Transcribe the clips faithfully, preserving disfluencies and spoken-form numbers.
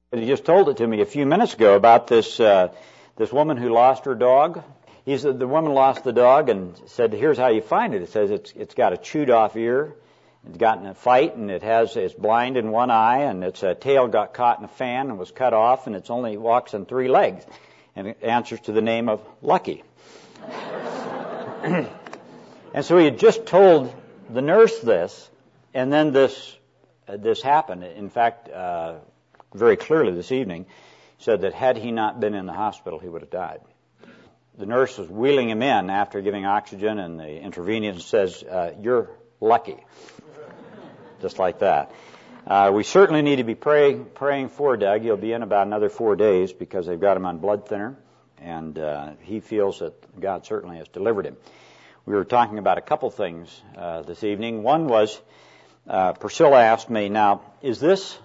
He just told it to me a few minutes ago about this uh, this woman who lost her dog. He said the woman lost the dog and said, "Here's how you find it." It says it's it's got a chewed off ear, it's gotten in a fight, and it has it's blind in one eye, and its uh, tail got caught in a fan and was cut off, and it's only walks on three legs, and it answers to the name of Lucky. And so he had just told the nurse this, and then this uh, this happened. In fact. Uh, very clearly this evening, said that had he not been in the hospital, he would have died. The nurse was wheeling him in after giving oxygen, and the intravenous says, uh, you're lucky. Just like that. Uh, we certainly need to be praying, praying for Doug. He'll be in about another four days because they've got him on blood thinner, and uh, he feels that God certainly has delivered him. We were talking about a couple things uh, this evening. One was, uh, Priscilla asked me, now, is this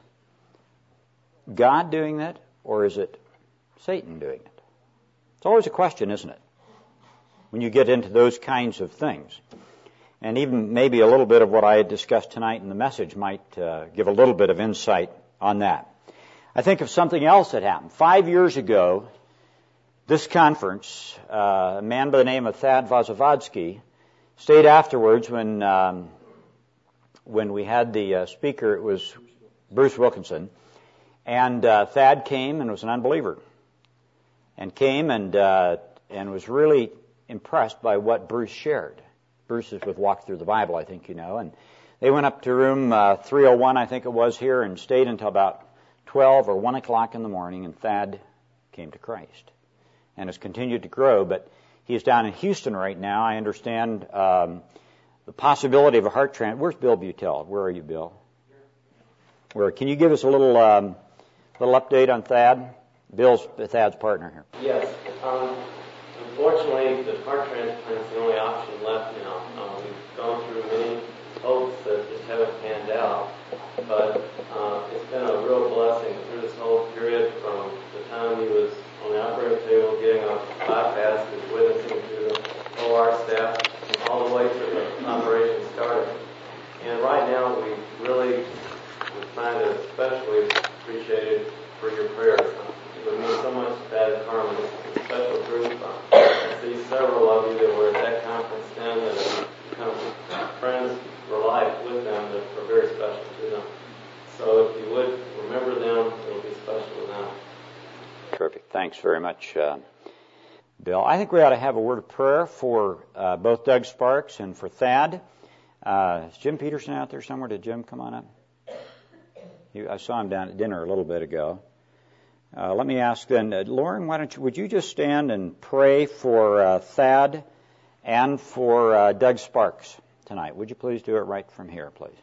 God doing that, or is it Satan doing it? It's always a question, isn't it? When you get into those kinds of things. And even maybe a little bit of what I had discussed tonight in the message might uh, give a little bit of insight on that. I think of something else that happened. Five years ago, this conference, uh, a man by the name of Thad Vazavodsky stayed afterwards when um, when we had the uh, speaker. It was Bruce Wilkinson. And uh, Thad came and was an unbeliever, and came and uh, and was really impressed by what Bruce shared. Bruce is with Walk Through the Bible, I think you know. And they went up to room uh, three oh one, I think it was here, and stayed until about twelve or one o'clock in the morning, and Thad came to Christ and has continued to grow. But he's down in Houston right now. I understand um, the possibility of a heart transplant. Where's Bill Butel? Where are you, Bill? Where? Can you give us a little... Um, little update on Thad? Bill's Thad's partner here. Yes. Um, unfortunately, the heart transplant is the only option left now. Um, we've gone through many hopes that just haven't panned out. But uh, it's been a real blessing through this whole period from the time he was on the operating table getting a bypass, and witnessing to the O R staff, all the way through the operation started. And right now, we really would find it especially appreciated for your prayers. It would mean so much to Thad and Carmen. It's a special group. I see several of you that were at that conference then that have become friends for life with them that are very special to them. So if you would remember them, it'll be special to them. Terrific. Thanks very much, uh, Bill. I think we ought to have a word of prayer for uh, both Doug Sparks and for Thad. Uh, is Jim Peterson out there somewhere? Did Jim come on up? I saw him down at dinner a little bit ago. Uh, let me ask then, uh, Lauren, why don't you, would you just stand and pray for uh, Thad and for uh, Doug Sparks tonight? Would you please do it right from here, please?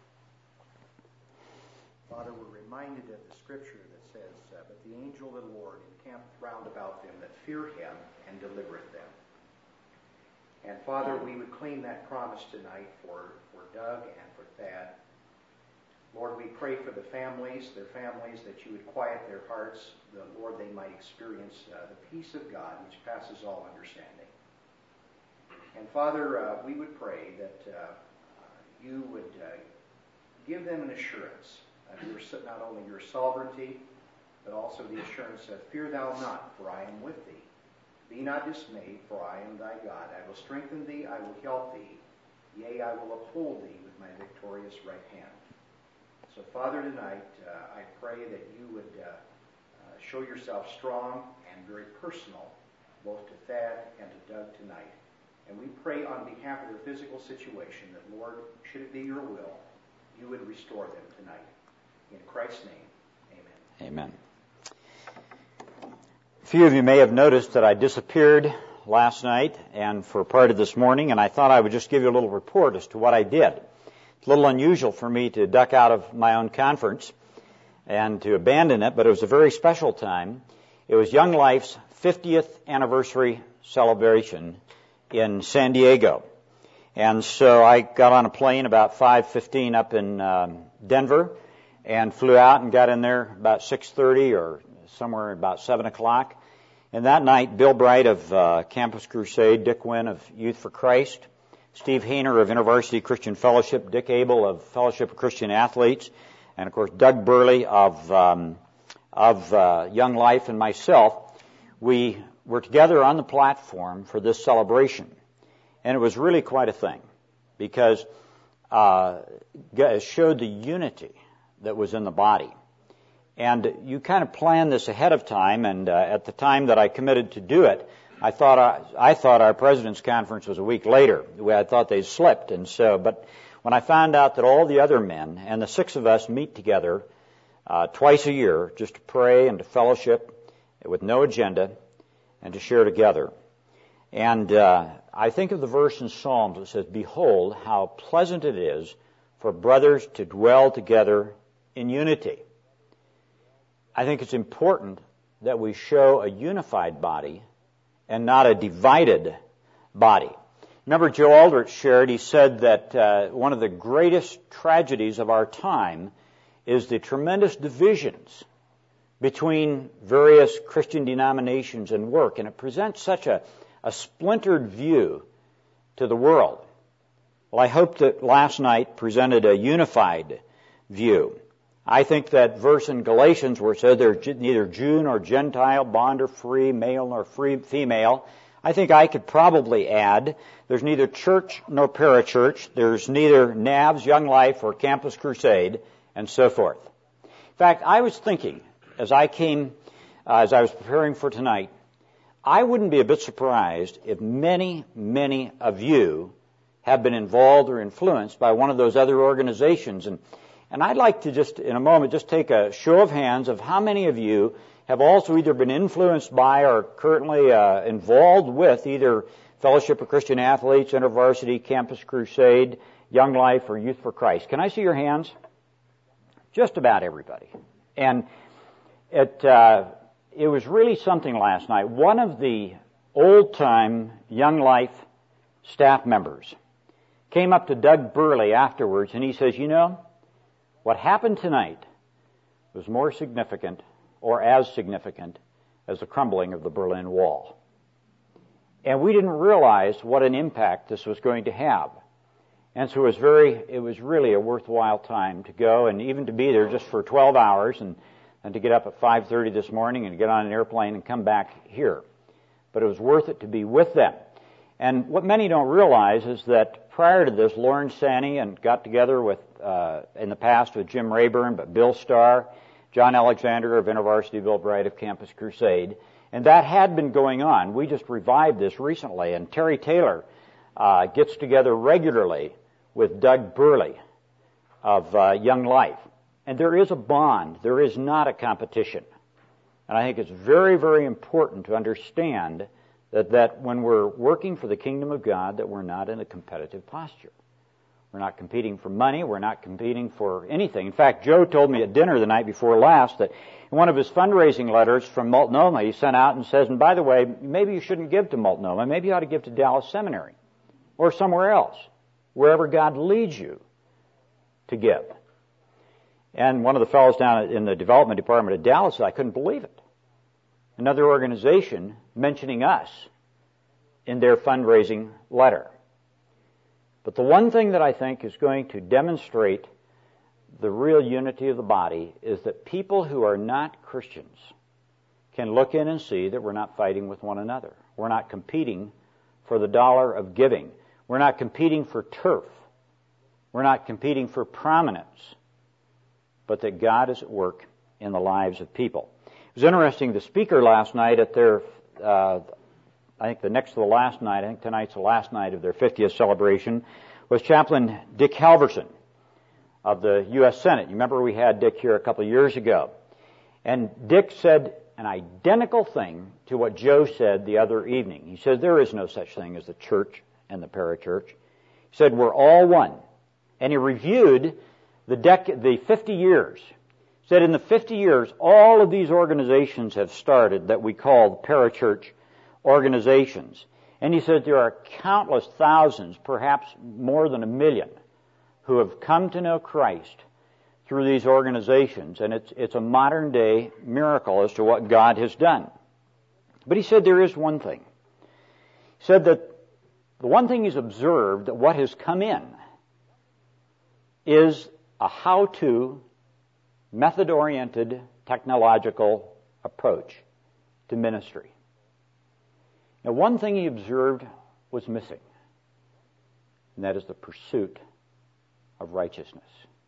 Father, we're reminded of the scripture that says, uh, but the angel of the Lord encampeth round about them that fear him and delivereth them. And Father, we would claim that promise tonight for, for Doug and for Thad. Lord, we pray for the families, their families, that you would quiet their hearts, that, Lord, they might experience uh, the peace of God, which passes all understanding. And Father, uh, we would pray that uh, you would uh, give them an assurance of your, not only your sovereignty, but also the assurance of, fear thou not, for I am with thee. Be not dismayed, for I am thy God. I will strengthen thee, I will help thee. Yea, I will uphold thee with my victorious right hand. So, Father, tonight, uh, I pray that you would uh, uh, show yourself strong and very personal, both to Thad and to Doug tonight. And we pray on behalf of their physical situation that, Lord, should it be your will, you would restore them tonight. In Christ's name, amen. Amen. A few of you may have noticed that I disappeared last night and for part of this morning, and I thought I would just give you a little report as to what I did. It's a little unusual for me to duck out of my own conference and to abandon it, but it was a very special time. It was Young Life's fiftieth anniversary celebration in San Diego. And so I got on a plane about five fifteen up in um, Denver and flew out and got in there about six thirty or somewhere about seven o'clock. And that night, Bill Bright of uh, Campus Crusade, Dick Wynn of Youth for Christ, Steve Hayner of InterVarsity Christian Fellowship, Dick Abel of Fellowship of Christian Athletes, and, of course, Doug Burley of um, of uh, Young Life and myself, we were together on the platform for this celebration. And it was really quite a thing, because uh, it showed the unity that was in the body. And you kind of planned this ahead of time, and uh, at the time that I committed to do it, I thought I, I thought our president's conference was a week later. I thought they'd slipped, and so. But when I found out that all the other men and the six of us meet together uh, twice a year just to pray and to fellowship with no agenda and to share together, and uh, I think of the verse in Psalms that says, "Behold, how pleasant it is for brothers to dwell together in unity." I think it's important that we show a unified body and not a divided body. Remember, Joe Aldrich shared, he said that uh, one of the greatest tragedies of our time is the tremendous divisions between various Christian denominations and work, and it presents such a, a splintered view to the world. Well, I hope that last night presented a unified view. I think that verse in Galatians where it said there's neither Jew nor Gentile, bond or free, male nor free, female, I think I could probably add there's neither church nor parachurch, there's neither N A V S, Young Life, or Campus Crusade, and so forth. In fact, I was thinking, as I came, uh, as I was preparing for tonight, I wouldn't be a bit surprised if many, many of you have been involved or influenced by one of those other organizations. And And I'd like to just, in a moment, just take a show of hands of how many of you have also either been influenced by or currently uh, involved with either Fellowship of Christian Athletes, InterVarsity, Campus Crusade, Young Life, or Youth for Christ. Can I see your hands? Just about everybody. And it uh, it was really something last night. One of the old-time Young Life staff members came up to Doug Burley afterwards, and he says, you know, what happened tonight was more significant, or as significant, as the crumbling of the Berlin Wall. And we didn't realize what an impact this was going to have. And so it was very, it was really a worthwhile time to go, and even to be there just for twelve hours, and, and to get up at five thirty this morning and get on an airplane and come back here. But it was worth it to be with them. And what many don't realize is that prior to this, Lauren Sani and got together with, uh, in the past with Jim Rayburn, but Bill Starr, John Alexander of InterVarsity, Bill Bright of Campus Crusade, and that had been going on. We just revived this recently, and Terry Taylor uh, gets together regularly with Doug Burley of uh, Young Life. And there is a bond. There is not a competition. And I think it's very, very important to understand that, that when we're working for the kingdom of God, that we're not in a competitive posture. We're not competing for money. We're not competing for anything. In fact, Joe told me at dinner the night before last that in one of his fundraising letters from Multnomah, he sent out and says, and by the way, maybe you shouldn't give to Multnomah. Maybe you ought to give to Dallas Seminary or somewhere else, wherever God leads you to give. And one of the fellows down in the development department at Dallas said, I couldn't believe it. Another organization mentioning us in their fundraising letter. But the one thing that I think is going to demonstrate the real unity of the body is that people who are not Christians can look in and see that we're not fighting with one another. We're not competing for the dollar of giving. We're not competing for turf. We're not competing for prominence. But that God is at work in the lives of people. It was interesting, the speaker last night at their, uh, I think the next to the last night, I think tonight's the last night of their fiftieth celebration, was Chaplain Dick Halverson of the U S Senate. You remember we had Dick here a couple of years ago. And Dick said an identical thing to what Joe said the other evening. He said there is no such thing as the church and the parachurch. He said we're all one. And he reviewed the dec- the fifty years. He said in the fifty years, all of these organizations have started that we call parachurch organizations. And he said there are countless thousands, perhaps more than a million, who have come to know Christ through these organizations. And it's, it's a modern day miracle as to what God has done. But he said there is one thing. He said that the one thing he's observed, that what has come in is a how-to, method-oriented technological approach to ministry. Now, one thing he observed was missing, and that is the pursuit of righteousness.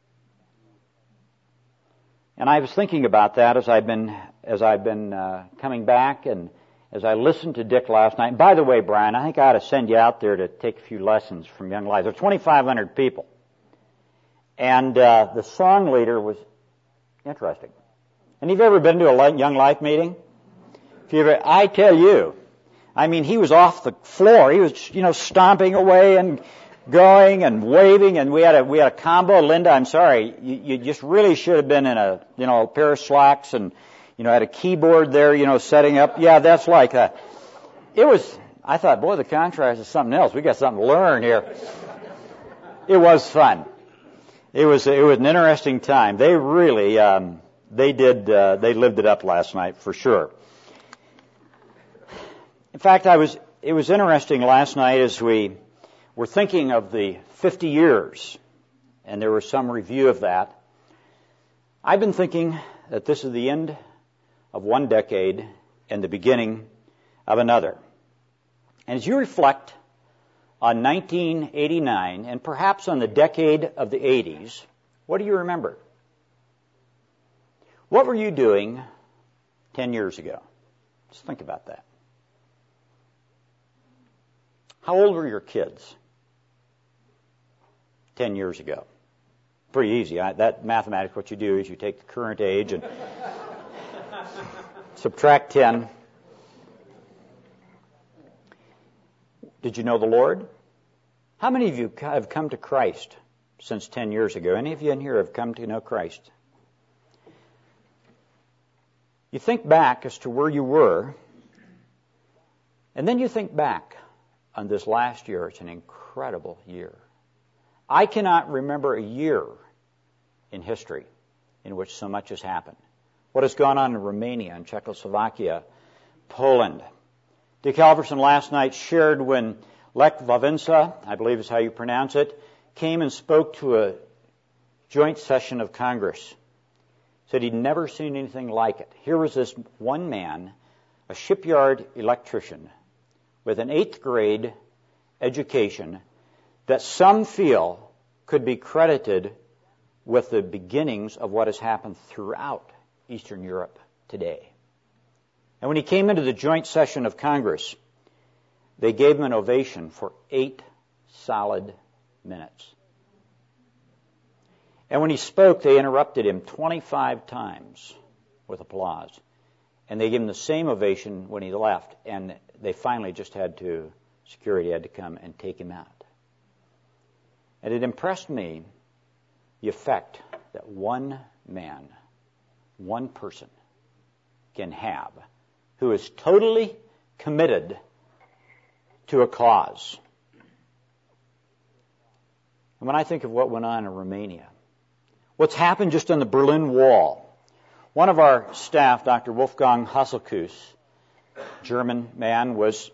And I was thinking about that as I've been as I've been uh, coming back, and as I listened to Dick last night. And by the way, Brian, I think I ought to send you out there to take a few lessons from Young Life. There are twenty-five hundred people, and uh, the song leader was interesting. And have you ever been to a Young Life meeting? If you ever, I tell you, I mean, he was off the floor. He was, you know, stomping away and going and waving, and we had a we had a combo. Linda, I'm sorry, you, you just really should have been in a you know a pair of slacks and you know had a keyboard there, you know, setting up. Yeah, that's like that. It was. I thought, boy, the contrast is something else. We got something to learn here. It was fun. It was it was an interesting time. They really um, they did uh, they lived it up last night for sure. In fact, I was it was interesting last night as we were thinking of the fifty years, and there was some review of that. I've been thinking that this is the end of one decade and the beginning of another. And as you reflect on nineteen eighty-nine and perhaps on the decade of the eighties, what do you remember? What were you doing ten years ago? Just think about that. How old were your kids ten years ago? Pretty easy. I, that mathematics, what you do is you take the current age and subtract ten. Did you know the Lord? How many of you have come to Christ since ten years ago? Any of you in here have come to know Christ? You think back as to where you were, and then you think back on this last year. It's an incredible year. I cannot remember a year in history in which so much has happened. What has gone on in Romania and Czechoslovakia, Poland. Dick Halverson last night shared when Lech Wałęsa, I believe is how you pronounce it, came and spoke to a joint session of Congress. Said he'd never seen anything like it. Here was this one man, a shipyard electrician, with an eighth grade education that some feel could be credited with the beginnings of what has happened throughout Eastern Europe today. And when he came into the joint session of Congress, they gave him an ovation for eight solid minutes. And when he spoke, they interrupted him twenty-five times with applause. And they gave him the same ovation when he left, and they finally just had to, security had to come and take him out. And it impressed me the effect that one man, one person can have who is totally committed to a cause. And when I think of what went on in Romania, what's happened just on the Berlin Wall, one of our staff, Doctor Wolfgang Hasselkuss, German man, was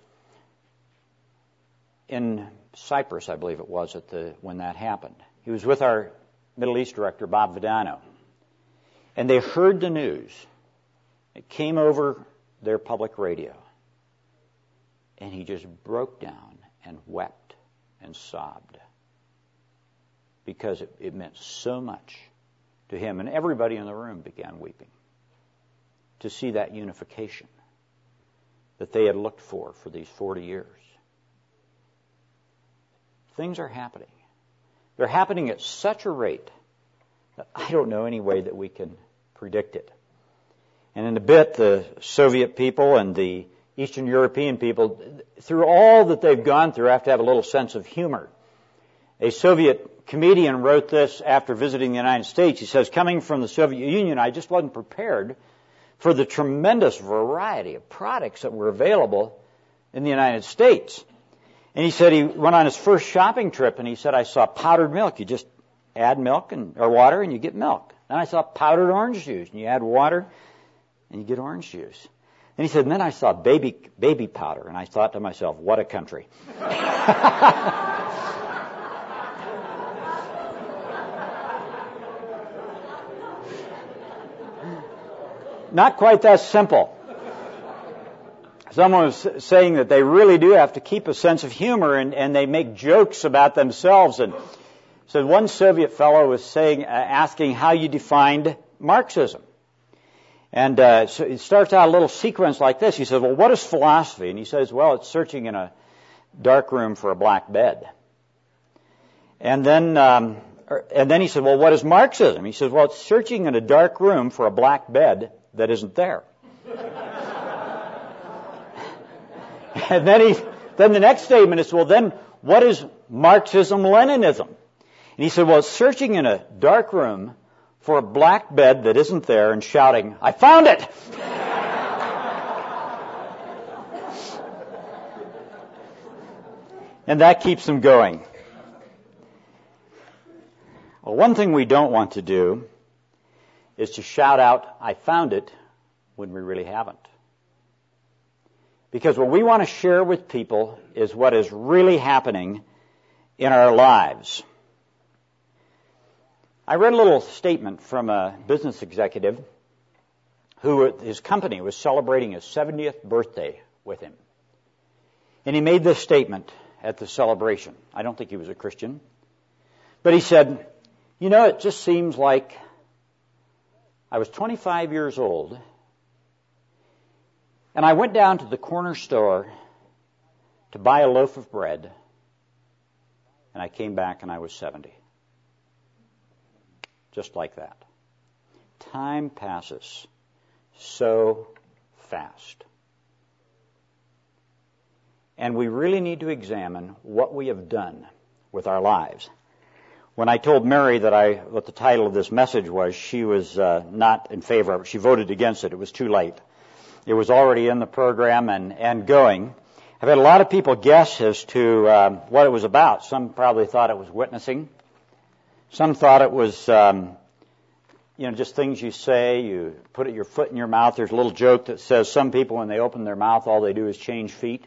in Cyprus, I believe it was, at the when that happened. He was with our Middle East director, Bob Vidano. And they heard the news. It came over their public radio. And he just broke down and wept and sobbed. Because it, it meant so much to him. And everybody in the room began weeping to see that unification that they had looked for for these forty years. Things are happening. They're happening at such a rate that I don't know any way that we can predict it. And in a bit, the Soviet people and the Eastern European people, through all that they've gone through, have to have a little sense of humor. A Soviet comedian wrote this after visiting the United States. He says, coming from the Soviet Union, I just wasn't prepared for the tremendous variety of products that were available in the United States. And he said he went on his first shopping trip, and he said, I saw powdered milk. You just add milk and or water, and you get milk. Then I saw powdered orange juice, and you add water, and you get orange juice. And he said, and then I saw baby baby powder, and I thought to myself, what a country. not quite that simple. Someone was saying that they really do have to keep a sense of humor, and, and they make jokes about themselves. And so one Soviet fellow was saying, uh, asking how you defined Marxism. And uh, so it starts out a little sequence like this. He says, well, what is philosophy? And he says, well, it's searching in a dark room for a black bed. And then, um, and then he said, well, what is Marxism? He says, well, it's searching in a dark room for a black bed that isn't there. And then he, then the next statement is, well, then what is Marxism-Leninism? And he said, well, it's searching in a dark room for a black bed that isn't there and shouting, I found it! And that keeps them going. Well, one thing we don't want to do is to shout out, I found it, when we really haven't. Because what we want to share with people is what is really happening in our lives. I read a little statement from a business executive who, his company was celebrating his seventieth birthday with him. And he made this statement at the celebration. I don't think he was a Christian. But he said, you know, it just seems like I was twenty-five years old, and I went down to the corner store to buy a loaf of bread, and I came back and I was seventy. Just like that. Time passes so fast. And we really need to examine what we have done with our lives. When I told Mary that I, what the title of this message was, she was uh, not in favor of it. She voted against it. It was too late. It was already in the program and, and going. I've had a lot of people guess as to uh, what it was about. Some probably thought it was witnessing. Some thought it was, um, you know, just things you say. You put your foot in your mouth. There's a little joke that says some people, when they open their mouth, all they do is change feet.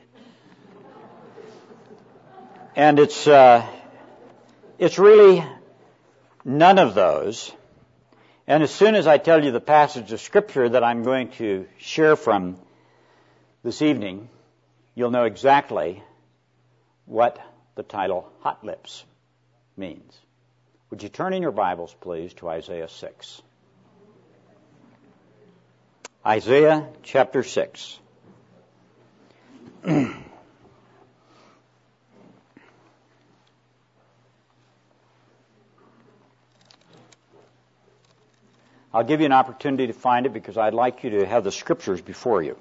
And it's uh, it's really none of those. And as soon as I tell you the passage of Scripture that I'm going to share from this evening, you'll know exactly what the title Hot Lips means. Would you turn in your Bibles, please, to Isaiah six? Isaiah chapter six. I'll give you an opportunity to find it because I'd like you to have the Scriptures before you.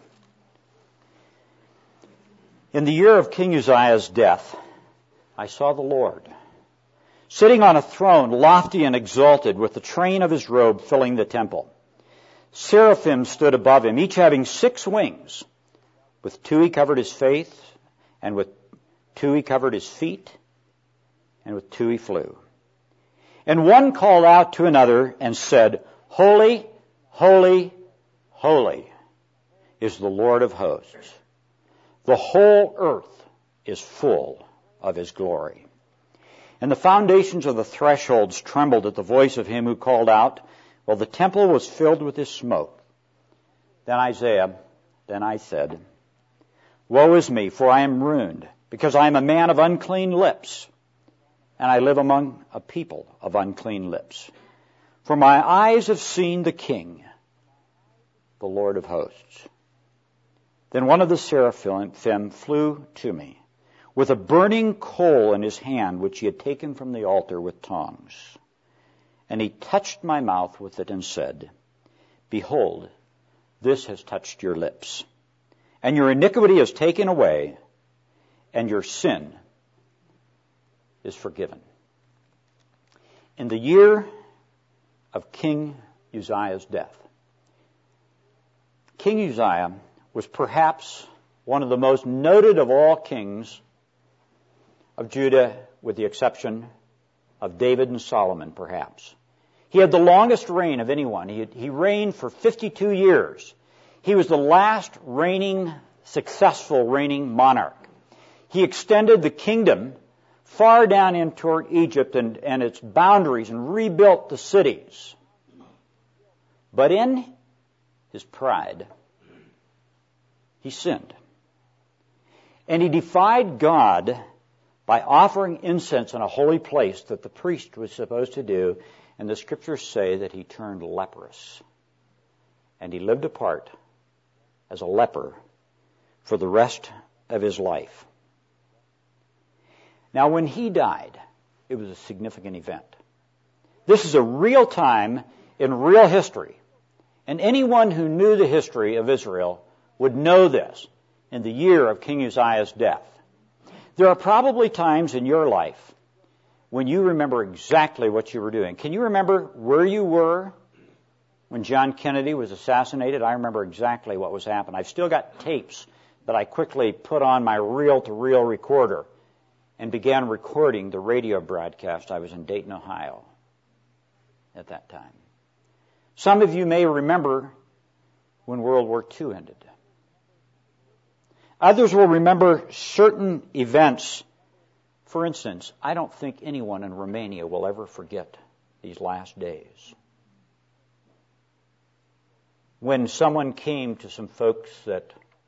In the year of King Uzziah's death, I saw the Lord, sitting on a throne, lofty and exalted, with the train of his robe filling the temple. Seraphim stood above him, each having six wings. With two he covered his face, and with two he covered his feet, and with two he flew. And one called out to another and said, Holy, holy, holy is the Lord of hosts. The whole earth is full of his glory. And the foundations of the thresholds trembled at the voice of him who called out, while the temple was filled with his smoke. Then Isaiah, then I said, Woe is me, for I am ruined, because I am a man of unclean lips, and I live among a people of unclean lips. For my eyes have seen the King, the Lord of hosts. Then one of the seraphim flew to me, with a burning coal in his hand, which he had taken from the altar with tongs. And he touched my mouth with it and said, Behold, this has touched your lips, and your iniquity is taken away, and your sin is forgiven. In the year of King Uzziah's death, King Uzziah was perhaps one of the most noted of all kings of Judah, with the exception of David and Solomon, perhaps. He had the longest reign of anyone. He, had, he reigned for fifty-two years. He was the last reigning, successful reigning monarch. He extended the kingdom far down in toward Egypt and, and its boundaries and rebuilt the cities. But in his pride, he sinned. And he defied God by offering incense in a holy place that the priest was supposed to do, and the scriptures say that he turned leprous. And he lived apart as a leper for the rest of his life. Now, when he died, it was a significant event. This is a real time in real history. And anyone who knew the history of Israel would know this in the year of King Uzziah's death. There are probably times in your life when you remember exactly what you were doing. Can you remember where you were when John Kennedy was assassinated? I remember exactly what was happening. I've still got tapes that I quickly put on my reel-to-reel recorder and began recording the radio broadcast. I was in Dayton, Ohio at that time. Some of you may remember when World War Two ended. Others will remember certain events. For instance, I don't think anyone in Romania will ever forget these last days, when someone came to some folks that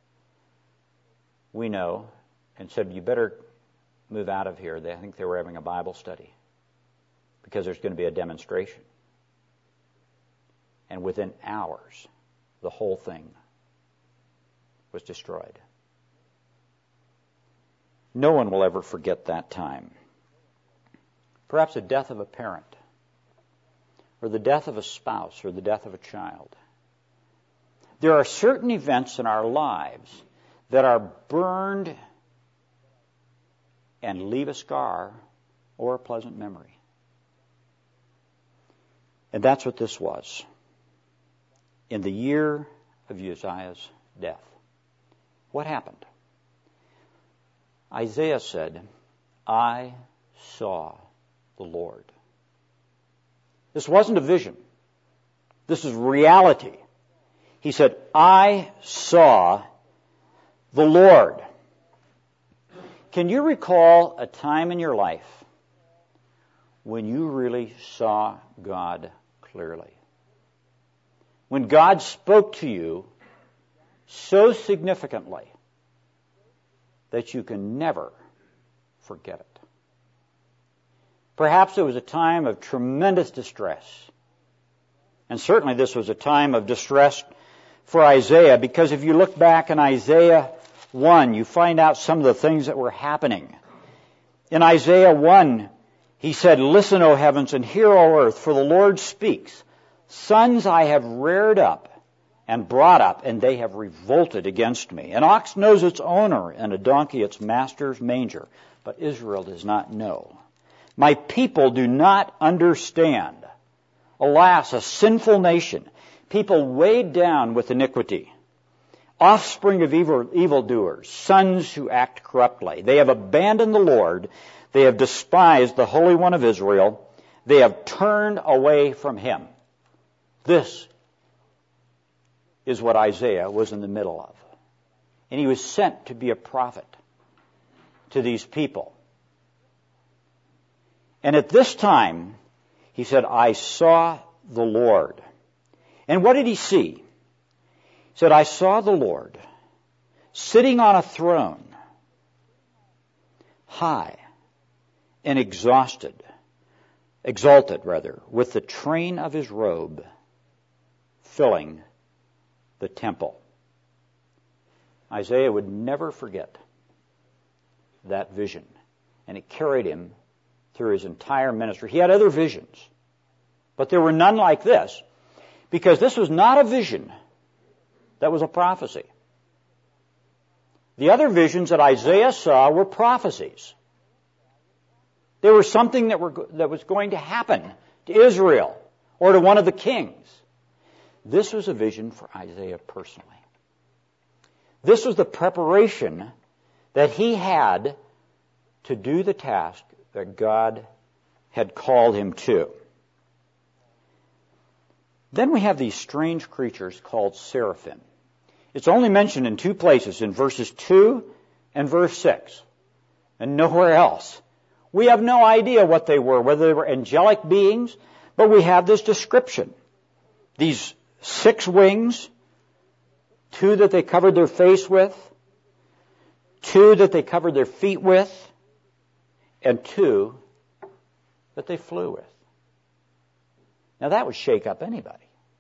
we know and said, you better move out of here. They, I think they were having a Bible study because there's going to be a demonstration. And within hours, the whole thing was destroyed. No one will ever forget that time. Perhaps the death of a parent, or the death of a spouse, or the death of a child. There are certain events in our lives that are burned and leave a scar or a pleasant memory. And that's what this was. In the year of Uzziah's death, what happened? Isaiah said, I saw the Lord. This wasn't a vision. This is reality. He said, I saw the Lord. Can you recall a time in your life when you really saw God clearly? When God spoke to you so significantly that you can never forget it. Perhaps it was a time of tremendous distress. And certainly this was a time of distress for Isaiah, because if you look back in Isaiah one, you find out some of the things that were happening. In Isaiah one, he said, listen, O heavens, and hear, O earth, for the Lord speaks. Sons I have reared up and brought up, and they have revolted against me. An ox knows its owner, and a donkey its master's manger, but Israel does not know. My people do not understand. Alas, a sinful nation, people weighed down with iniquity, offspring of evil, evildoers, sons who act corruptly. They have abandoned the Lord. They have despised the Holy One of Israel. They have turned away from him. This is what Isaiah was in the middle of. And he was sent to be a prophet to these people. And at this time, he said, I saw the Lord. And what did he see? He said, I saw the Lord sitting on a throne, high and exhausted, exalted rather, with the train of his robe filling the temple. Isaiah would never forget that vision, and it carried him through his entire ministry. He had other visions, but there were none like this, because this was not a vision that was a prophecy. The other visions that Isaiah saw were prophecies. They were something that, were, that was going to happen to Israel or to one of the kings. This was a vision for Isaiah personally. This was the preparation that he had to do the task that God had called him to. Then we have these strange creatures called seraphim. It's only mentioned in two places, in verses two and verse six, and nowhere else. We have no idea what they were, whether they were angelic beings, but we have this description. These six wings two that they covered their face with, two that they covered their feet with, and two that they flew with. Now that would shake up anybody.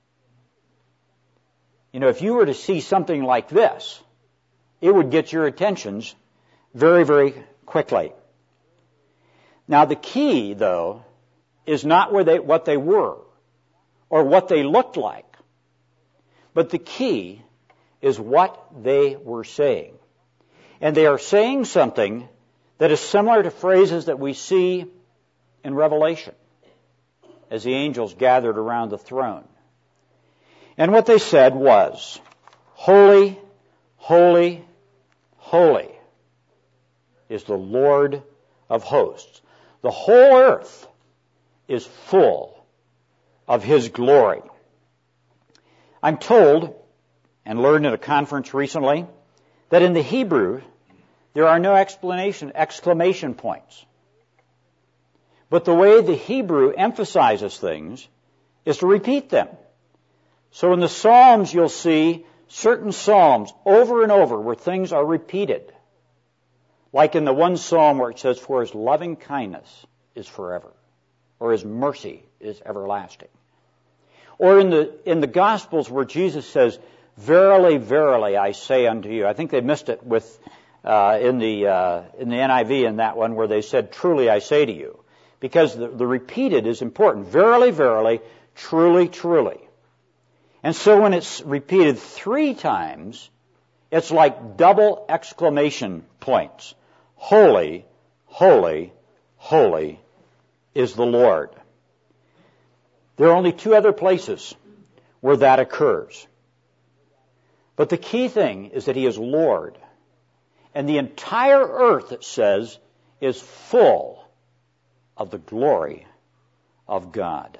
You know, if you were to see something like this, it would get your attentions very, very quickly. Now the key, though, is not where they, what they were or what they looked like, but the key is what they were saying. And they are saying something that is similar to phrases that we see in Revelation as the angels gathered around the throne. And what they said was, "Holy, holy, holy is the Lord of hosts. The whole earth is full of His glory." I'm told, and learned at a conference recently, that in the Hebrew, there are no explanation, exclamation points. But the way the Hebrew emphasizes things is to repeat them. So in the Psalms, you'll see certain Psalms over and over where things are repeated. Like in the one Psalm where it says, "For His loving kindness is forever," or "His mercy is everlasting." Or in the, in the Gospels where Jesus says, "Verily, verily, I say unto you." I think they missed it with, uh, in the, uh, in the N I V in that one where they said, "Truly, I say to you." Because the, the repeated is important. Verily, verily, truly, truly. And so when it's repeated three times, it's like double exclamation points. Holy, holy, holy is the Lord. There are only two other places where that occurs. But the key thing is that He is Lord. And the entire earth, it says, is full of the glory of God.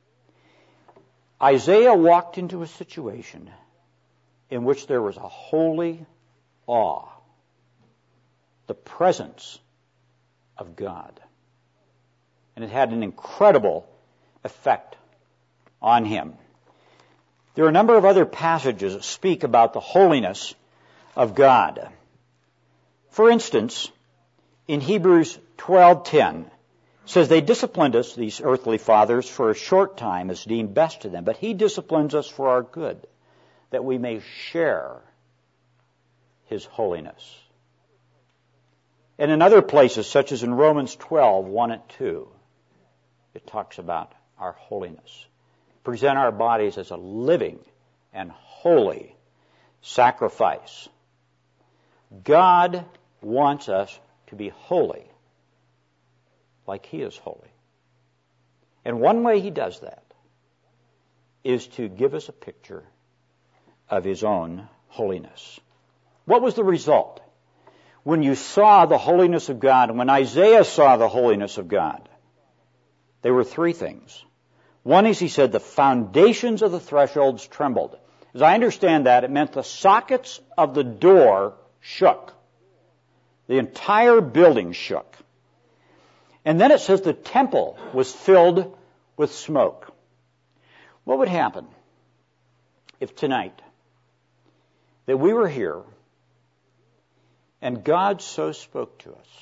Isaiah walked into a situation in which there was a holy awe, the presence of God. And it had an incredible effect on him. There are a number of other passages that speak about the holiness of God. For instance, in Hebrews twelve ten, it says, "They disciplined us, these earthly fathers, for a short time as deemed best to them, but He disciplines us for our good, that we may share His holiness." And in other places, such as in Romans twelve one and two, it talks about our holiness. Present our bodies as a living and holy sacrifice. God wants us to be holy, like He is holy. And one way He does that is to give us a picture of His own holiness. What was the result? When you saw the holiness of God, and when Isaiah saw the holiness of God, there were three things. One is, he said, the foundations of the thresholds trembled. As I understand that, it meant the sockets of the door shook. The entire building shook. And then it says the temple was filled with smoke. What would happen if tonight that we were here and God so spoke to us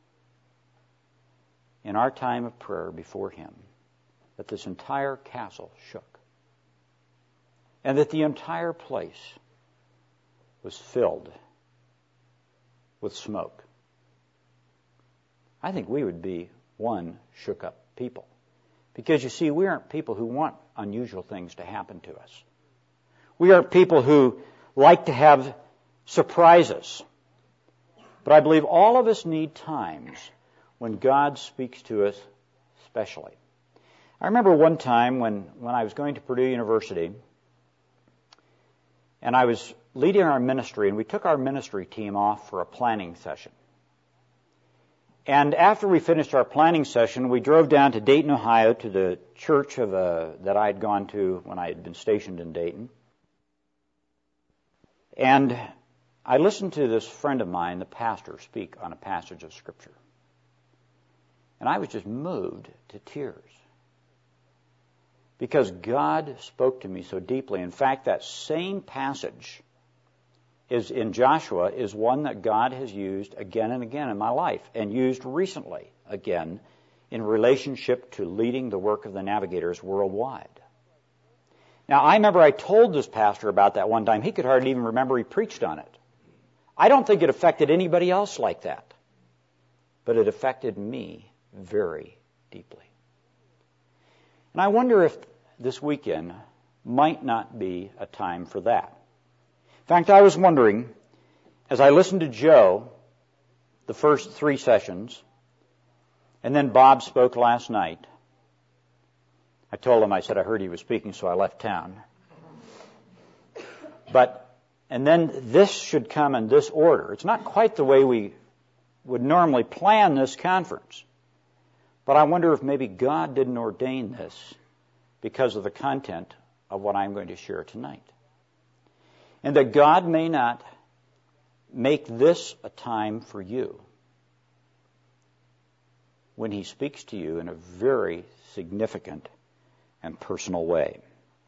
in our time of prayer before Him that this entire castle shook and that the entire place was filled with smoke? I think we would be one shook up people. Because you see, we aren't people who want unusual things to happen to us. We aren't people who like to have surprises. But I believe all of us need times when God speaks to us specially. I remember one time when, when I was going to Purdue University, and I was leading our ministry, and we took our ministry team off for a planning session. And after we finished our planning session, we drove down to Dayton, Ohio, to the church of uh, that I had gone to when I had been stationed in Dayton. And I listened to this friend of mine, the pastor, speak on a passage of Scripture. And I was just moved to tears. Because God spoke to me so deeply. In fact, that same passage is in Joshua is one that God has used again and again in my life, and used recently again in relationship to leading the work of the Navigators worldwide. Now, I remember I told this pastor about that one time. He could hardly even remember he preached on it. I don't think it affected anybody else like that, but it affected me very deeply. And I wonder if this weekend might not be a time for that. In fact, I was wondering, as I listened to Joe the first three sessions, and then Bob spoke last night. I told him, I said I heard he was speaking, so I left town. But, and then this should come in this order. It's not quite the way we would normally plan this conference. But I wonder if maybe God didn't ordain this because of the content of what I'm going to share tonight. And that God may not make this a time for you when He speaks to you in a very significant and personal way.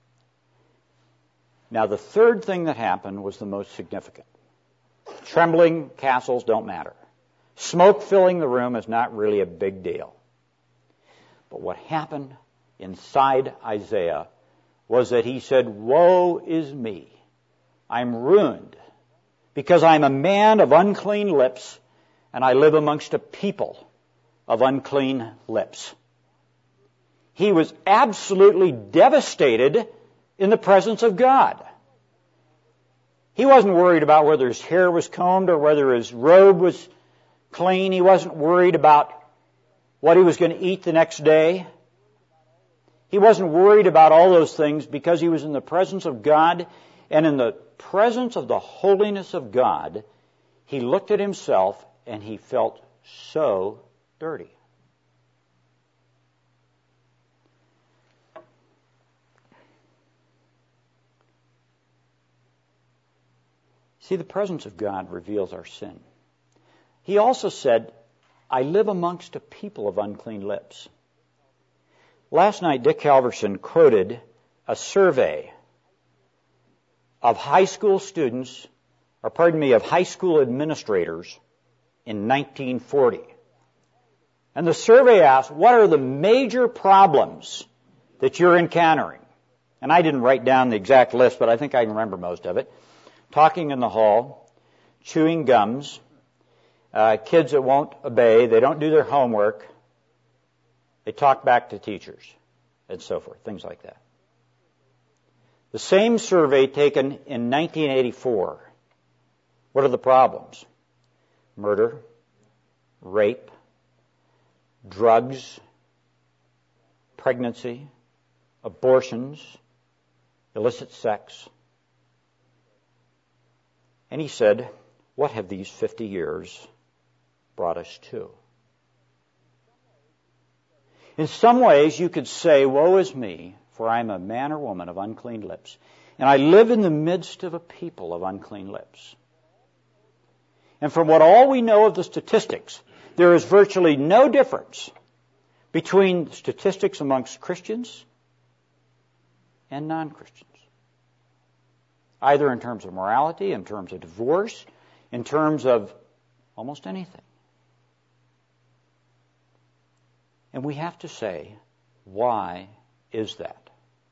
Now, the third thing that happened was the most significant. Trembling castles don't matter. Smoke filling the room is not really a big deal. But what happened inside Isaiah was that he said, "Woe is me. I'm ruined because I'm a man of unclean lips, and I live amongst a people of unclean lips." He was absolutely devastated in the presence of God. He wasn't worried about whether his hair was combed or whether his robe was clean. He wasn't worried about what he was going to eat the next day. He wasn't worried about all those things because he was in the presence of God, and in the presence of the holiness of God, he looked at himself and he felt so dirty. See, the presence of God reveals our sin. He also said, "I live amongst a people of unclean lips." Last night, Dick Halverson quoted a survey of high school students, or pardon me, of high school administrators in nineteen forty. And the survey asked, what are the major problems that you're encountering? And I didn't write down the exact list, but I think I can remember most of it. Talking in the hall, chewing gums, uh, kids that won't obey, they don't do their homework, they talk back to teachers, and so forth, things like that. The same survey taken in nineteen eighty-four. What are the problems? Murder, rape, drugs, pregnancy, abortions, illicit sex. And he said, what have these fifty years brought us to? In some ways, you could say, woe is me, for I am a man or woman of unclean lips, and I live in the midst of a people of unclean lips. And from what all we know of the statistics, there is virtually no difference between statistics amongst Christians and non-Christians. Either in terms of morality, in terms of divorce, in terms of almost anything. And we have to say, why is that?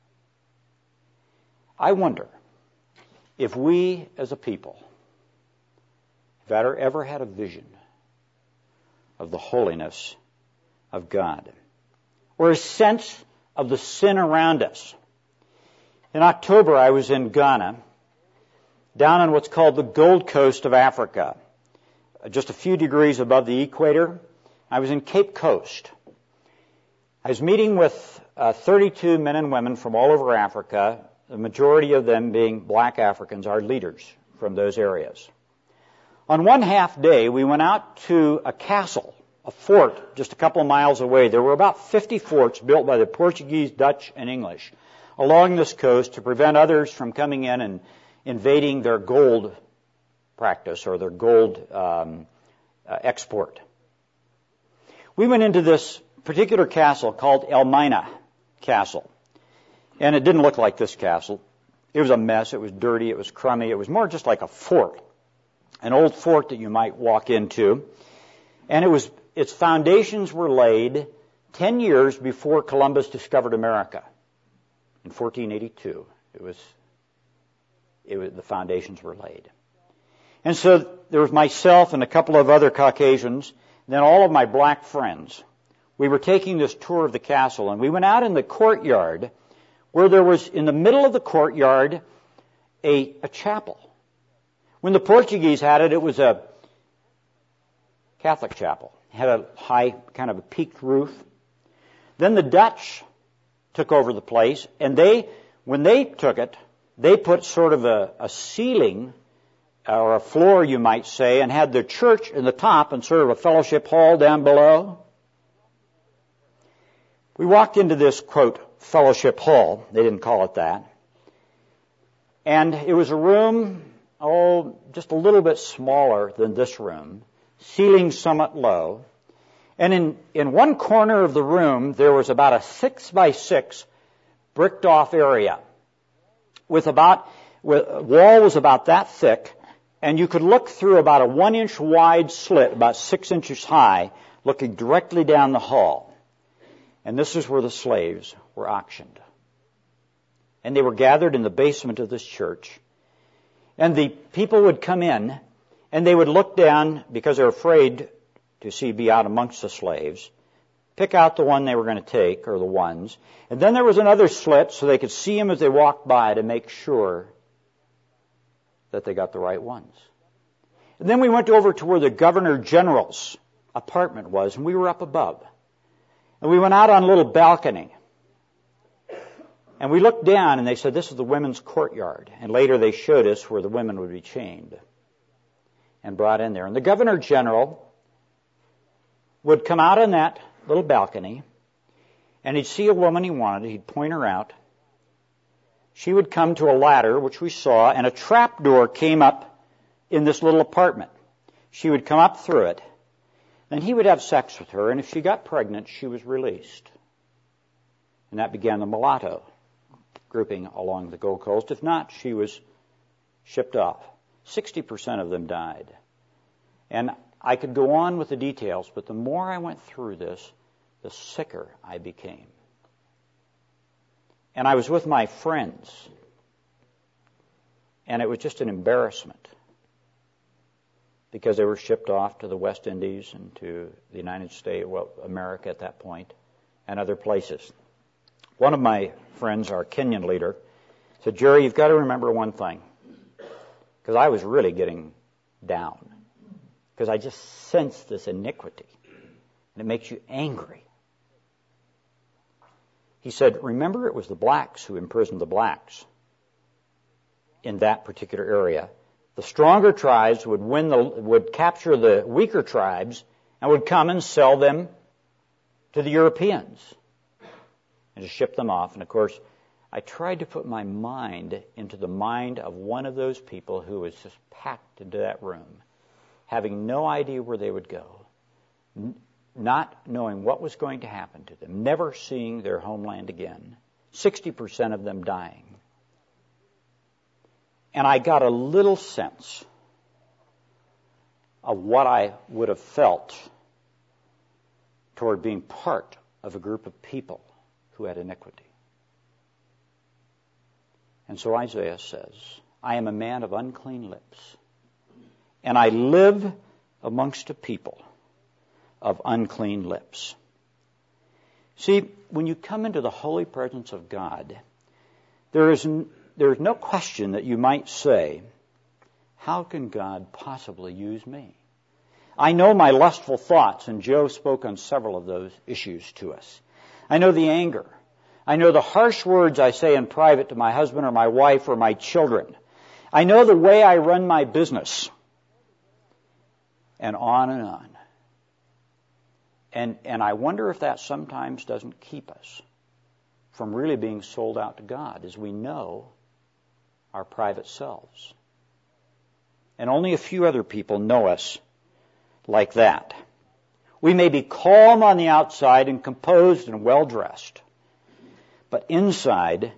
I wonder if we as a people have ever had a vision of the holiness of God, or a sense of the sin around us. In October, I was in Ghana, down on what's called the Gold Coast of Africa, just a few degrees above the equator. I was in Cape Coast. I was meeting with uh, thirty-two men and women from all over Africa, the majority of them being black Africans, our leaders from those areas. On one half day, we went out to a castle, a fort, just a couple of miles away. There were about fifty forts built by the Portuguese, Dutch, and English along this coast to prevent others from coming in and invading their gold practice or their gold um, uh, export. We went into this particular castle called Elmina Castle, and it didn't look like this castle. It was a mess. It was dirty. It was crummy. It was more just like a fort, an old fort that you might walk into. And it was its foundations were laid ten years before Columbus discovered America. In fourteen eighty-two, it was, it was the foundations were laid. And so there was myself and a couple of other Caucasians, and then all of my black friends. We were taking this tour of the castle, and we went out in the courtyard where there was, in the middle of the courtyard, a, a chapel. When the Portuguese had it, it was a Catholic chapel. It had a high, kind of a peaked roof. Then the Dutch took over the place, and they, when they took it, they put sort of a, a ceiling, or a floor, you might say, and had the church in the top and sort of a fellowship hall down below. We walked into this, quote, fellowship hall. They didn't call it that. And it was a room, oh, just a little bit smaller than this room, ceiling somewhat low. And in, in one corner of the room, there was about a six by six bricked off area with about, with, wall was about that thick, and you could look through about a one inch wide slit, about six inches high, looking directly down the hall. And this is where the slaves were auctioned. And they were gathered in the basement of this church. And the people would come in, and they would look down, because they were afraid to see be out amongst the slaves, pick out the one they were going to take, or the ones. And then there was another slit so they could see them as they walked by to make sure that they got the right ones. And then we went over to where the Governor General's apartment was, and we were up above. And we went out on a little balcony. And we looked down, and they said, this is the women's courtyard. And later they showed us where the women would be chained and brought in there. And the Governor General would come out on that little balcony, and he'd see a woman he wanted. He'd point her out. She would come to a ladder, which we saw, and a trap door came up in this little apartment. She would come up through it. Then he would have sex with her, and if she got pregnant, she was released. And that began the mulatto grouping along the Gold Coast. If not, she was shipped off. Sixty percent of them died. And I could go on with the details, but the more I went through this, the sicker I became. And I was with my friends, and it was just an embarrassment because they were shipped off to the West Indies and to the United States, well, America at that point, and other places. One of my friends, our Kenyan leader, said, Jerry, you've got to remember one thing, because I was really getting down, because I just sensed this iniquity, and it makes you angry. He said, remember, it was the blacks who imprisoned the blacks in that particular area. The stronger tribes would win the, would capture the weaker tribes and would come and sell them to the Europeans and to ship them off. And of course, I tried to put my mind into the mind of one of those people who was just packed into that room, having no idea where they would go, not knowing what was going to happen to them, never seeing their homeland again, sixty percent of them dying. And I got a little sense of what I would have felt toward being part of a group of people who had iniquity. And so Isaiah says, I am a man of unclean lips, and I live amongst a people of unclean lips. See, when you come into the holy presence of God, there is, n- there is no question that you might say, how can God possibly use me? I know my lustful thoughts, and Joe spoke on several of those issues to us. I know the anger. I know the harsh words I say in private to my husband or my wife or my children. I know the way I run my business. And on and on. And, and I wonder if that sometimes doesn't keep us from really being sold out to God, as we know our private selves. And only a few other people know us like that. We may be calm on the outside and composed and well-dressed, but inside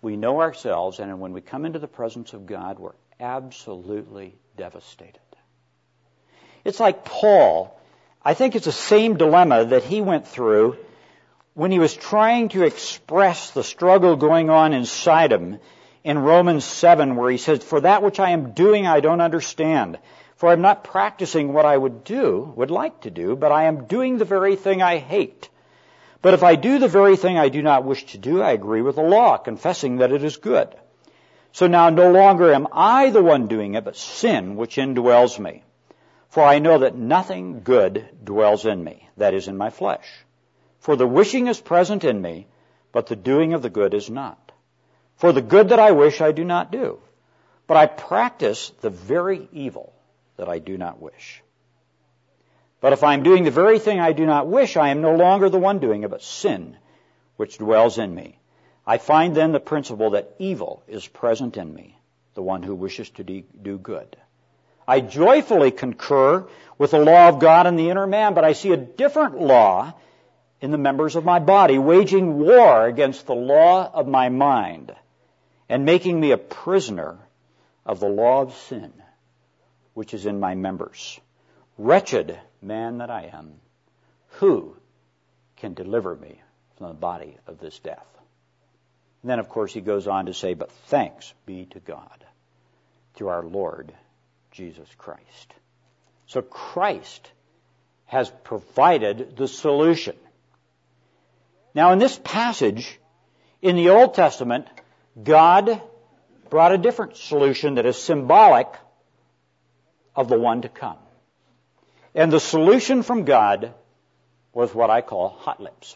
we know ourselves, and when we come into the presence of God, we're absolutely devastated. It's like Paul. I think it's the same dilemma that he went through when he was trying to express the struggle going on inside him in Romans seven, where he says, "For that which I am doing I don't understand. For I'm not practicing what I would do, would like to do, but I am doing the very thing I hate. But if I do the very thing I do not wish to do, I agree with the law, confessing that it is good. So now no longer am I the one doing it, but sin which indwells me. For I know that nothing good dwells in me, that is, in my flesh. For the wishing is present in me, but the doing of the good is not. For the good that I wish I do not do, but I practice the very evil that I do not wish. But if I am doing the very thing I do not wish, I am no longer the one doing it, but sin, which dwells in me. I find then the principle that evil is present in me, the one who wishes to do good. I joyfully concur with the law of God in the inner man, but I see a different law in the members of my body, waging war against the law of my mind, and making me a prisoner of the law of sin, which is in my members. Wretched man that I am, who can deliver me from the body of this death?" And then, of course, he goes on to say, "But thanks be to God through our Lord Jesus Christ." So Christ has provided the solution. Now, in this passage, in the Old Testament, God brought a different solution that is symbolic of the one to come. And the solution from God was what I call hot lips.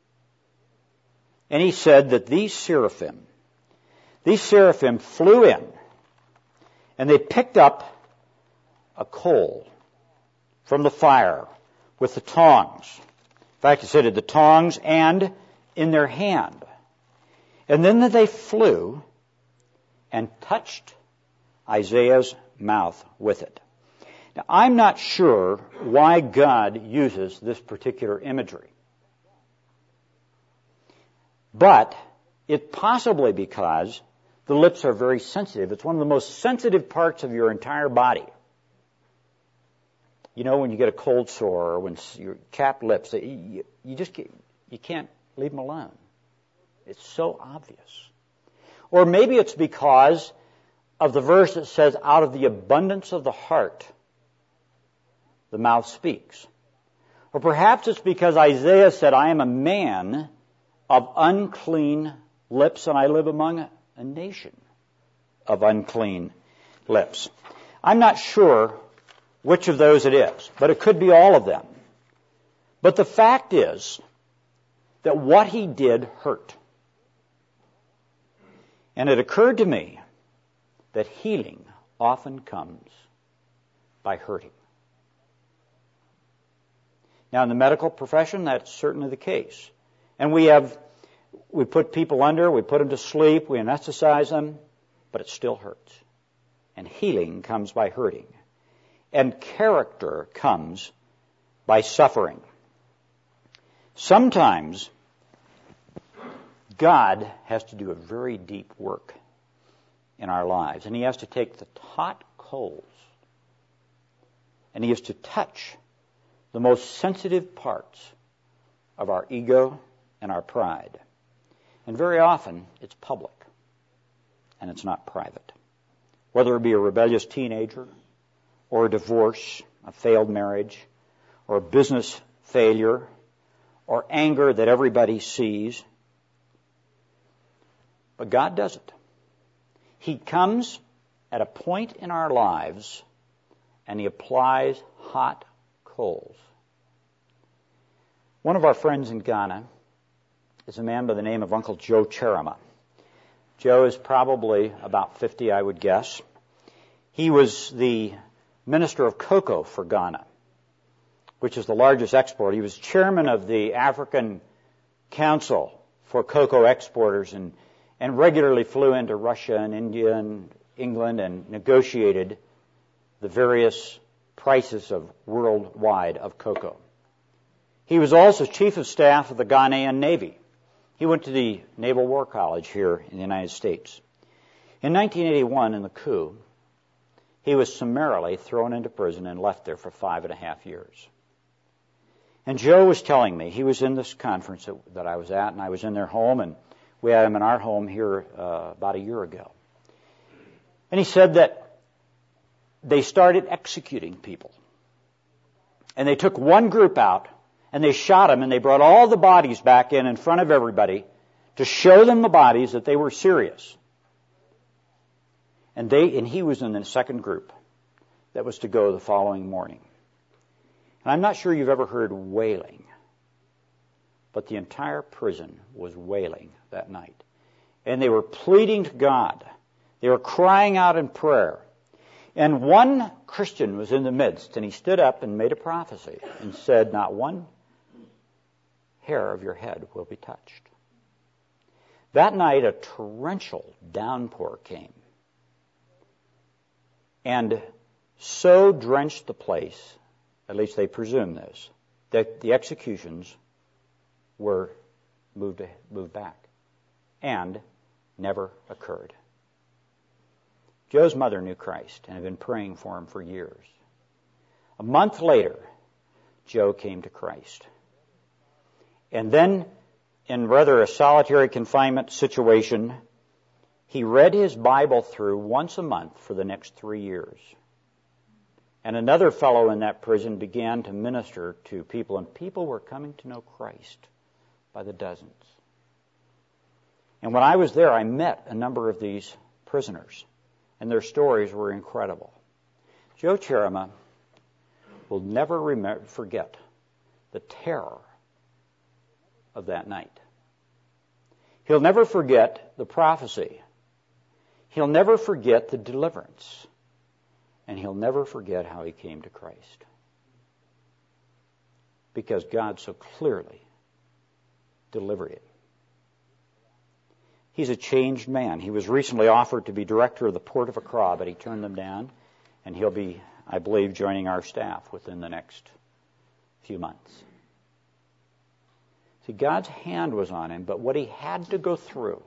And he said that these seraphim, these seraphim flew in, and they picked up a coal from the fire with the tongs. In fact, it said it, the tongs and in their hand. And then they flew and touched Isaiah's mouth with it. Now, I'm not sure why God uses this particular imagery. But it's possibly because the lips are very sensitive. It's one of the most sensitive parts of your entire body. You know, when you get a cold sore or when your chapped lips, you, you just get, you can't leave them alone. It's so obvious. Or maybe it's because of the verse that says, "Out of the abundance of the heart, the mouth speaks." Or perhaps it's because Isaiah said, "I am a man of unclean lips, and I live among a, a nation of unclean lips." I'm not sure which of those it is, but it could be all of them. But the fact is that what he did hurt. And it occurred to me that healing often comes by hurting. Now, in the medical profession, that's certainly the case. And we have, we put people under, we put them to sleep, we anesthetize them, but it still hurts. And healing comes by hurting. And character comes by suffering. Sometimes God has to do a very deep work in our lives, and he has to take the hot coals and he has to touch the most sensitive parts of our ego and our pride. And very often it's public and it's not private. Whether it be a rebellious teenager or a divorce, a failed marriage, or a business failure, or anger that everybody sees. But God does it. He comes at a point in our lives and he applies hot coals. One of our friends in Ghana is a man by the name of Uncle Joe Cherima. Joe is probably about fifty, I would guess. He was the minister of cocoa for Ghana, which is the largest exporter. He was chairman of the African Council for Cocoa Exporters and, and regularly flew into Russia and India and England and negotiated the various prices of worldwide of cocoa. He was also chief of staff of the Ghanaian Navy He went to the Naval War College here in the United States. In nineteen eighty-one, in the coup, he was summarily thrown into prison and left there for five and a half years. And Joe was telling me, he was in this conference that, that I was at, and I was in their home, and we had him in our home here uh, about a year ago. And he said that they started executing people. And they took one group out, and they shot them, and they brought all the bodies back in in front of everybody to show them the bodies that they were serious. And they, and he was in the second group that was to go the following morning. And I'm not sure you've ever heard wailing, but the entire prison was wailing that night. And they were pleading to God. They were crying out in prayer. And one Christian was in the midst, and he stood up and made a prophecy and said, not one hair of your head will be touched. That night, a torrential downpour came and so drenched the place, at least they presume this, that the executions were moved, moved back and never occurred. Joe's mother knew Christ and had been praying for him for years. A month later, Joe came to Christ. And then, in rather a solitary confinement situation, he read his Bible through once a month for the next three years. And another fellow in that prison began to minister to people, and people were coming to know Christ by the dozens. And when I was there, I met a number of these prisoners, and their stories were incredible. Joe Cherima will never remember, forget the terror of that night. He'll never forget the prophecy. He'll never forget the deliverance. And he'll never forget how he came to Christ. Because God so clearly delivered him. He's a changed man. He was recently offered to be director of the Port of Accra, but he turned them down. And he'll be, I believe, joining our staff within the next few months. See, God's hand was on him, but what he had to go through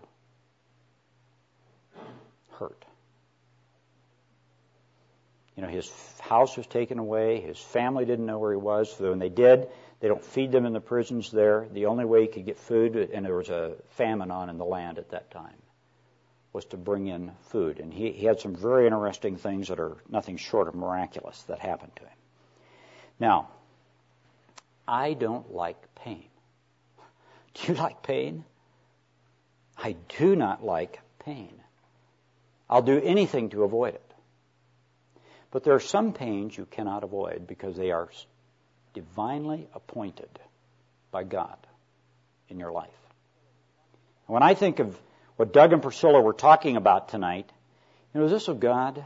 hurt. You know, his house was taken away. His family didn't know where he was. So when they did, they don't feed them in the prisons there. The only way he could get food, and there was a famine on in the land at that time, was to bring in food. And he, he had some very interesting things that are nothing short of miraculous that happened to him. Now, I don't like pain. Do you like pain? I do not like pain. I'll do anything to avoid it. But there are some pains you cannot avoid because they are divinely appointed by God in your life. When I think of what Doug and Priscilla were talking about tonight, you know, is this of God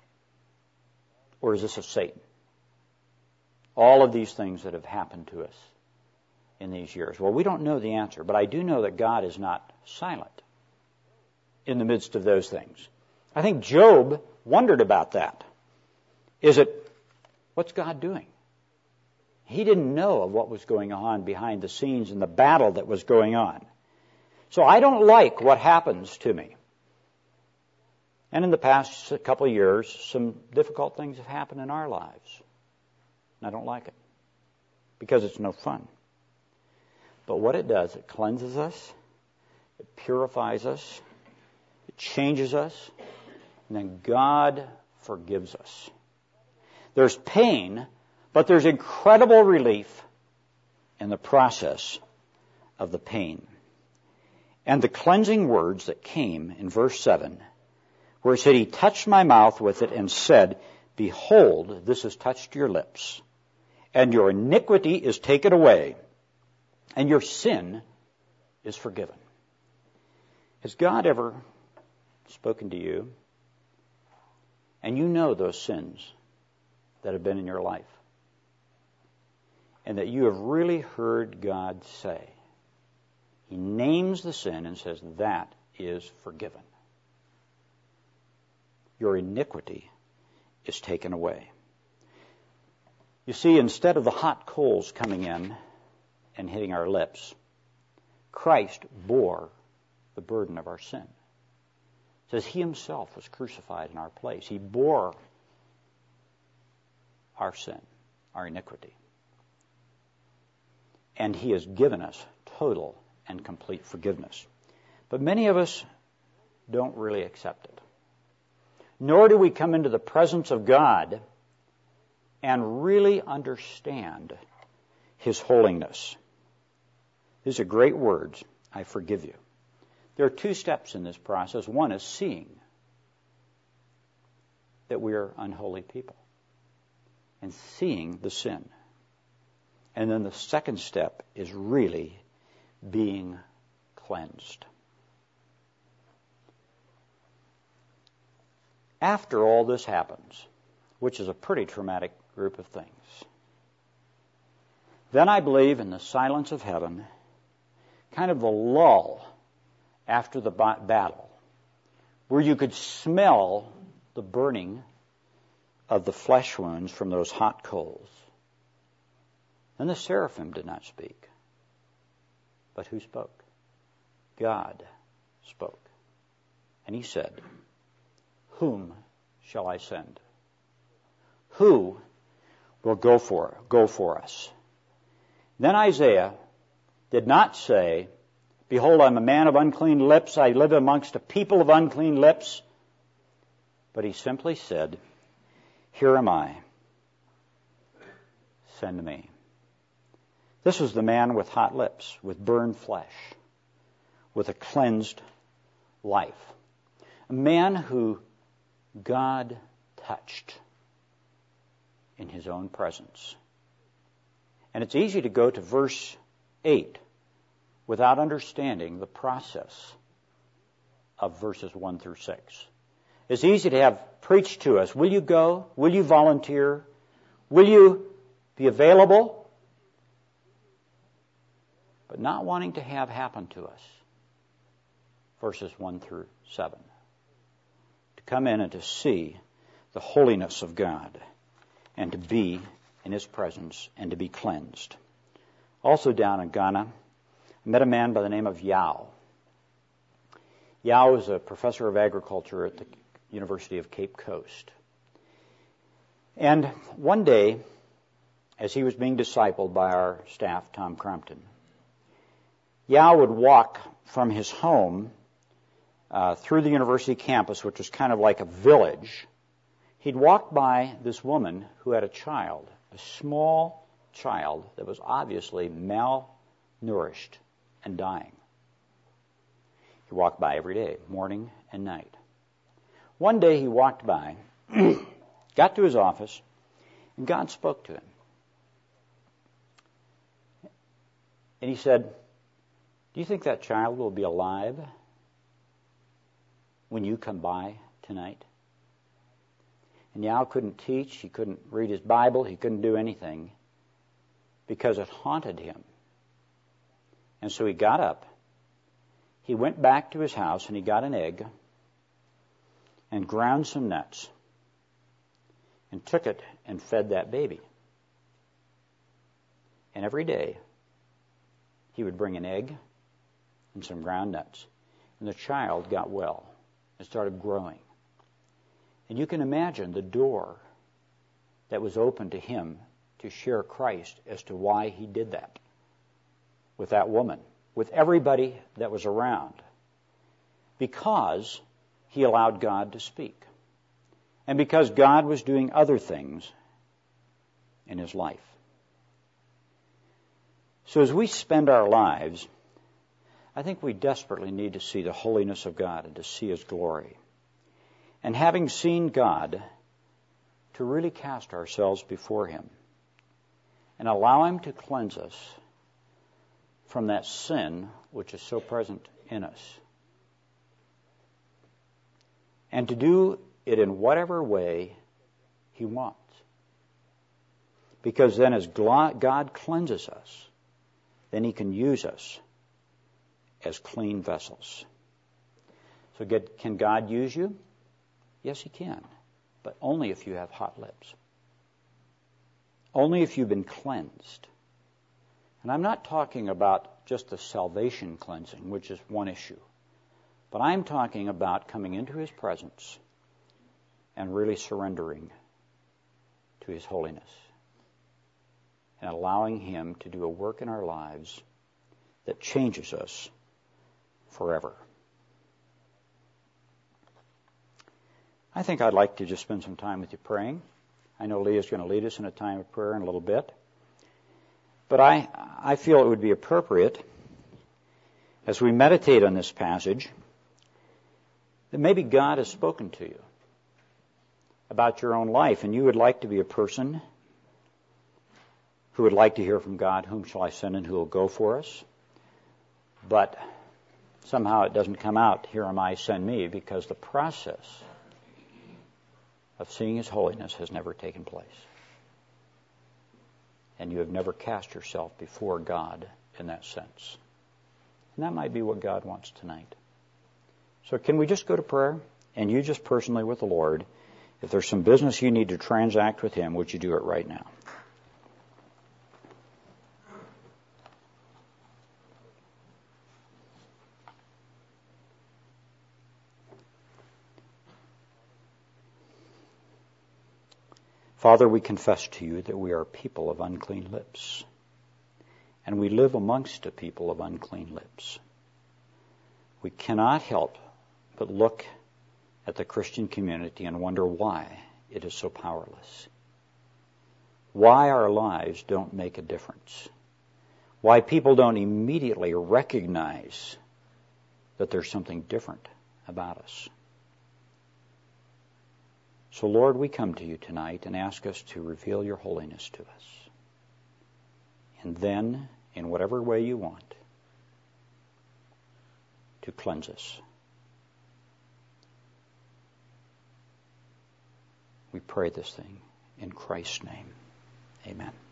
or is this of Satan? All of these things that have happened to us in these years. Well, we don't know the answer, but I do know that God is not silent in the midst of those things. I think Job wondered about that. Is it, what's God doing? He didn't know of what was going on behind the scenes in the battle that was going on. So I don't like what happens to me. And in the past couple of years, some difficult things have happened in our lives. And I don't like it because it's no fun. But what it does, it cleanses us, it purifies us, it changes us, and then God forgives us. There's pain, but there's incredible relief in the process of the pain. And the cleansing words that came in verse seven, where it said, He touched my mouth with it and said, Behold, this has touched your lips, and your iniquity is taken away, and your sin is forgiven. Has God ever spoken to you? And you know those sins that have been in your life. And that you have really heard God say. He names the sin and says, that is forgiven. Your iniquity is taken away. You see, instead of the hot coals coming in and hitting our lips, Christ bore the burden of our sin. It says he himself was crucified in our place. He bore our sin, our iniquity. And he has given us total and complete forgiveness. But many of us don't really accept it. Nor do we come into the presence of God and really understand his holiness. These are great words. I forgive you. There are two steps in this process. One is seeing that we are unholy people and seeing the sin. And then the second step is really being cleansed. After all this happens, which is a pretty traumatic group of things, then I believe in the silence of heaven, kind of the lull after the battle, where you could smell the burning of the flesh wounds from those hot coals. And the seraphim did not speak. But who spoke? God spoke. And he said, whom shall I send? Who will go for, go for us? Then Isaiah did not say, behold, I'm a man of unclean lips. I live amongst a people of unclean lips. But he simply said, here am I. Send me. This was the man with hot lips, with burned flesh, with a cleansed life. A man who God touched in his own presence. And it's easy to go to verse eight without understanding the process of verses one through six. It's easy to have preached to us, will you go? Will you volunteer? Will you be available? But not wanting to have happen to us. Verses one through seven. To come in and to see the holiness of God and to be in his presence and to be cleansed. Also down in Ghana, I met a man by the name of Yao. Yao is a professor of agriculture at the University of Cape Coast. And one day, as he was being discipled by our staff, Tom Crompton, Yao would walk from his home uh, through the university campus, which was kind of like a village. He'd walk by this woman who had a child, a small child that was obviously malnourished and dying. He walked by every day, morning and night. One day he walked by, got to his office, and God spoke to him. And he said, do you think that child will be alive when you come by tonight? And Yao couldn't teach, he couldn't read his Bible, he couldn't do anything because it haunted him. And so he got up, he went back to his house and he got an egg and ground some nuts and took it and fed that baby. And every day he would bring an egg and some ground nuts. And the child got well and started growing. And you can imagine the door that was open to him to share Christ as to why he did that with that woman, with everybody that was around, because he allowed God to speak. And because God was doing other things in his life. So as we spend our lives, I think we desperately need to see the holiness of God and to see his glory. And having seen God, to really cast ourselves before him and allow him to cleanse us from that sin which is so present in us. And to do it in whatever way he wants. Because then as God cleanses us, then he can use us as clean vessels. So get, can God use you? Yes, he can. But only if you have hot lips. Only if you've been cleansed. And I'm not talking about just the salvation cleansing, which is one issue. But I'm talking about coming into His presence and really surrendering to His holiness and allowing Him to do a work in our lives that changes us forever. I think I'd like to just spend some time with you praying. I know Leah's going to lead us in a time of prayer in a little bit. But I, I feel it would be appropriate, as we meditate on this passage, that maybe God has spoken to you about your own life, and you would like to be a person who would like to hear from God, whom shall I send and who will go for us? But somehow it doesn't come out, here am I, send me, because the process of seeing His holiness has never taken place. And you have never cast yourself before God in that sense. And that might be what God wants tonight. So can we just go to prayer? And you just personally with the Lord, if there's some business you need to transact with Him, would you do it right now? Father, we confess to you that we are people of unclean lips, and we live amongst a people of unclean lips. We cannot help but look at the Christian community and wonder why it is so powerless, why our lives don't make a difference, why people don't immediately recognize that there's something different about us. So, Lord, we come to you tonight and ask us to reveal your holiness to us. And then, in whatever way you want, to cleanse us. We pray this thing in Christ's name. Amen.